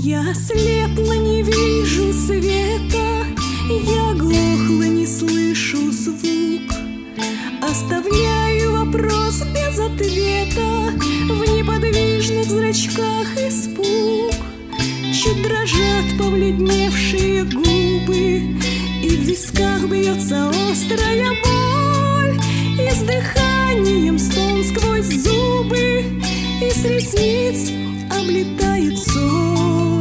Я ослепла, не вижу света, я глохла, не слышу звук. Оставляю вопрос без ответа, в неподвижных зрачках испуг. Чуть дрожат побледневшие губы, и в висках бьется острая боль, и с дыханием стон сквозь зубы, и с ресниц облетает соль.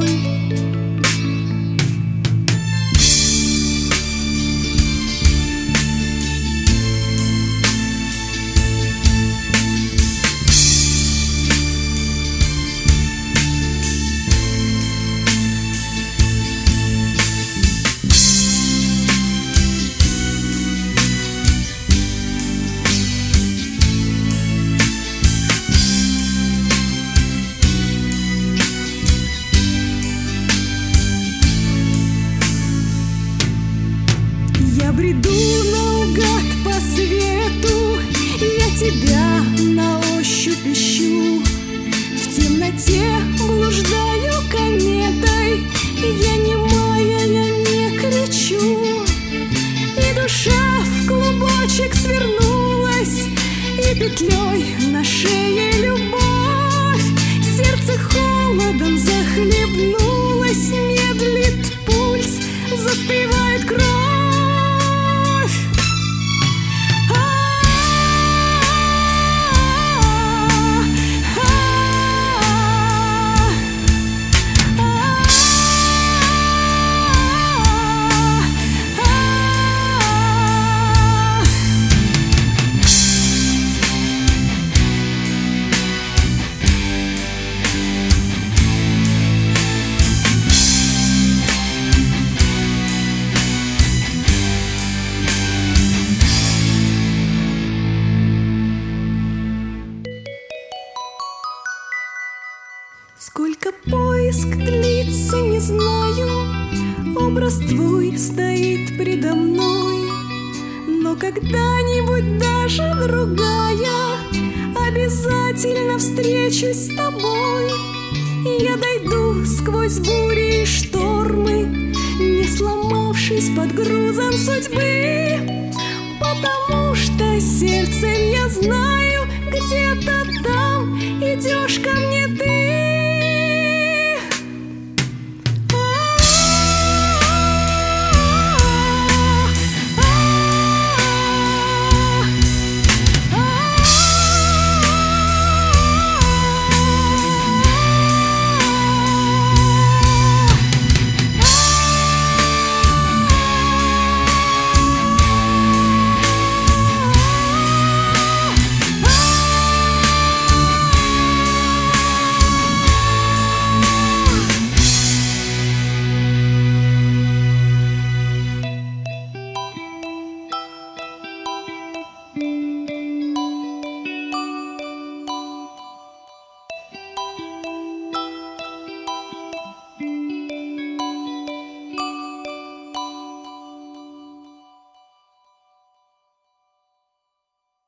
Я бреду наугад по свету, я тебя на ощупь ищу. В темноте блуждаю кометой, я немая, я не кричу. И душа в клубочек свернулась, и петлей на шее любовь. Сердце холодом захлебнулось, медлит пульс, застывает кровь. Сколько поиск длится, не знаю, образ твой стоит предо мной. Но когда-нибудь даже другая обязательно встречусь с тобой. Я дойду сквозь бури и штормы, не сломавшись под грузом судьбы, потому что сердцем я знаю, где-то